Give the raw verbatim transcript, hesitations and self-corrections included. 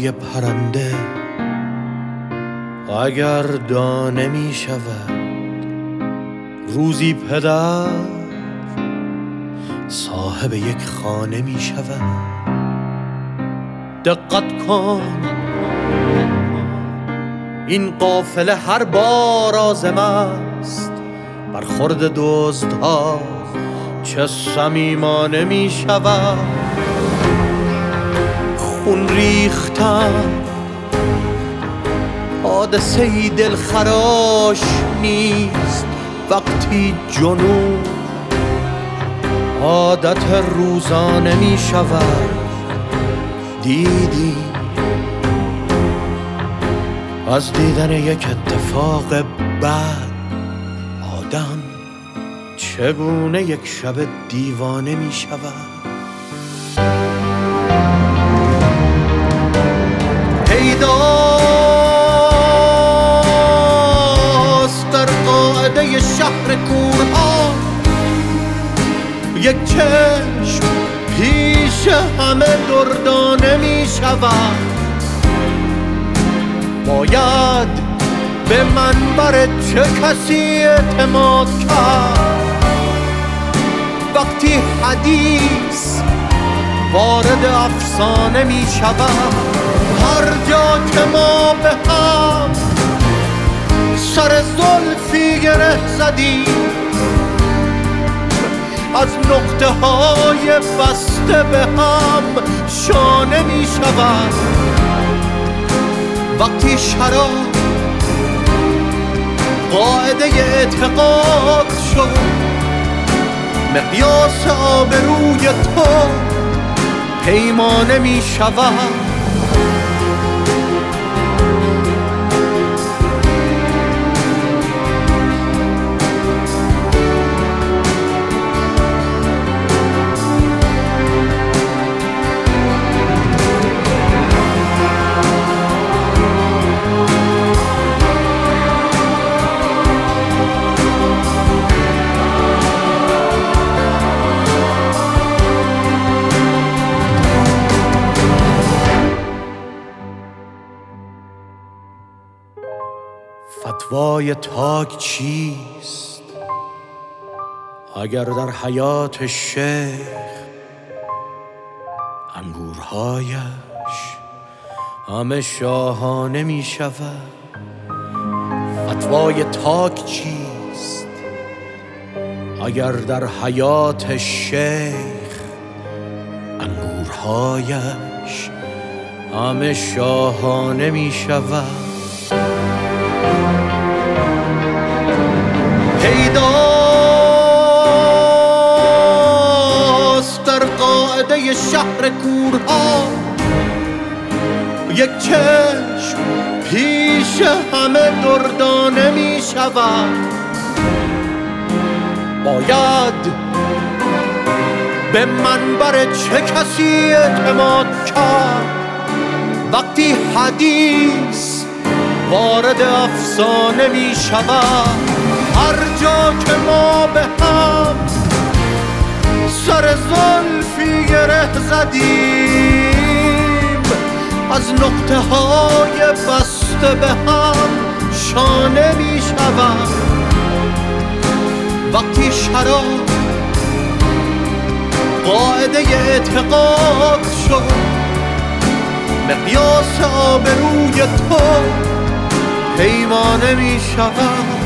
فتوای پرنده اگر دانه می شود، روزی پدر صاحب یک خانه می شود. دقت کن این قافله هر بار آزم است، برخورد دزدها چه صمیمانه می شود. خون ریختن حادثه دلخراش نیست، وقتی جنون عادت روزانه می شود. دیدی از دیدن یک اتفاق بد آدم چگونه یک شب دیوانه می شود. پیداست در قاعده شهر کورها یک چشم پیش همه دردانه می شود. باید به منبر چه کسی اعتماد کرد وقتی حدیث وارد افسانه می شود. هر جا که ما به هم سر زلفی گره زدیم، از نقطه های بسته به هم شانه می شود. وقتی شراب قاعده اعتقاد شد، مقیاس آبروی تو پیمانه می شود. فتوای تاک چیست اگر در حیات شیخ انگورهایش همه شاهانه می شود؟ فتوای تاک چیست اگر در حیات شیخ انگورهایش همه شاهانه می شود؟ پیداست در قاعده شهر کورها یک چشم پیش همه دردانه می شود. باید به منبر چه کسی اعتماد کرد وقتی حدیث وارد افسانه می شود. هر جا که ما به هم سر زلفی گره زدیم، از نقطه های بسته به هم شانه می شود. وقتی شراب قاعده اعتقاد شد، مقیاس آبروی تو پیمانه می شود.